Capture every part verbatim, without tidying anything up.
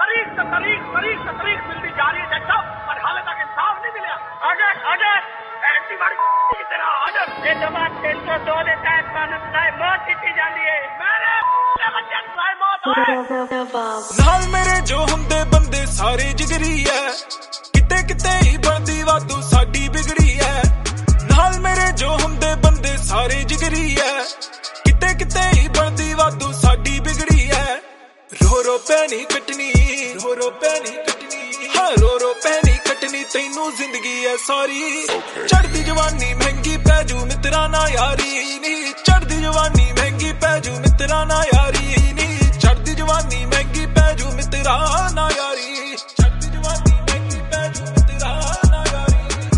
तारीख से तारीख तारीख से तारीख मिलती जा रही है जज साहब, पर हाले तक इंसाफ नहीं मिला। आजा आजा एंटीबायोटिक की तरह आजा। ये जमात तीन सौ दो के तहत कानून बनाए मौत दी जाती है। मेरे बच्चे बनाए मौत नाल मेरे जो हुंदे बंदे सारे जिगरी है, किते किते ही बनदी वादू साडी बिगड़ी है। नाल मेरे जो हुंदे बंदे सारे जिगरी है, किते किते ही बनदी वादू साडी बिगड़ी है। रो रो पैनी कटनी रो रो पैनी कटनी हाँ रो रो पैनी कटनी तैनू जिंदगी है सारी। चढ़दी जवानी महंगी पैजू मित्रा ना यारी नी, चढ़दी जवानी महंगी पैजू मित्रा ना यारी नी, चढ़दी जवानी महंगी पैजू मित्रा ना यारी, चढ़दी जवानी महंगी पैजू मित्रा ना यारी।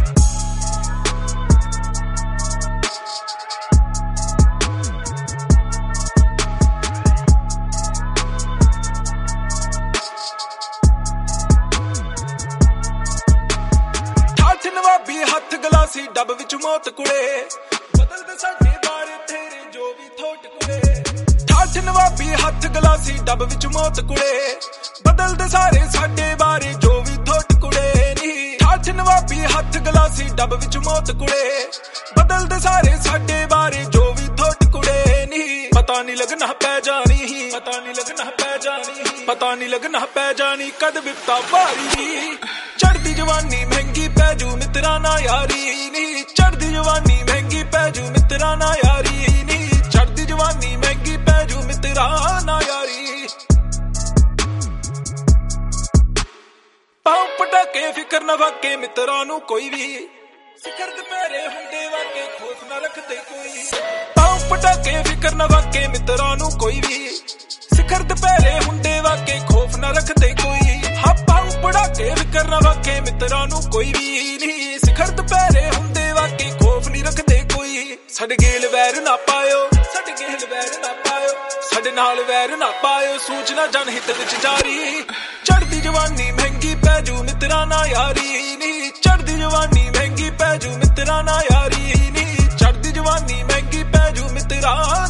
नवाबी हथ गलासी डब विच मौत कुड़े, बदलदे साडे बारे तेरे जो भी थोट कुड़े। ठाठ नवाबी हथ गलासी डब विच मौत कुड़े, बदलदे सारे साडे बारे जो भी थोट कुड़े नी। ठाठ नवाबी हथ गलासी डब विच मौत कुड़े, बदलदे सारे साडे बारे जो भी थोट कुड़े नी। पता नहीं लगना पै जानी ही पता नहीं लगना पै जानी पता नहीं लगना पै जानी कद विपता भारी। चढ़दी जवानी महंगी पैजू मित्रा ना यारी नी, चढ़दी जवानी महंगी पैजू मित्रा ना यारी नी, चढ़दी जवानी महंगी पैजू मित्रा ना यारी। पाओ पटाके फिकर न वाके मित्रा नू कोई भी, सिखर दुपहरे हुंदे वाके खौफ न रखदे कोई। पाओ पटाके फिकर न वाके मित्रा नू कोई भी, सिखर दुपहरे हुंदे वाके खौफ न रखदे कोई। हाँ पाओ पटाके फिकर न वाके मित्रा नू कोई भी नहीं, सिखर दुपहरे हुंदे वाके खौफ नहीं रखदे कोई। साडे गेल वैर ना पायो साडे गेल वैर ना पायो साडे नाल वैर ना पायो, सूचना जनहित विच जारी। चढ़दी जवानी महंगी पैजू मित्रा ना यारी नी, चढ़दी जवानी महंगी पैजू मित्रा ना यारी नी, चढ़दी जवानी महंगी पैजू मित्रा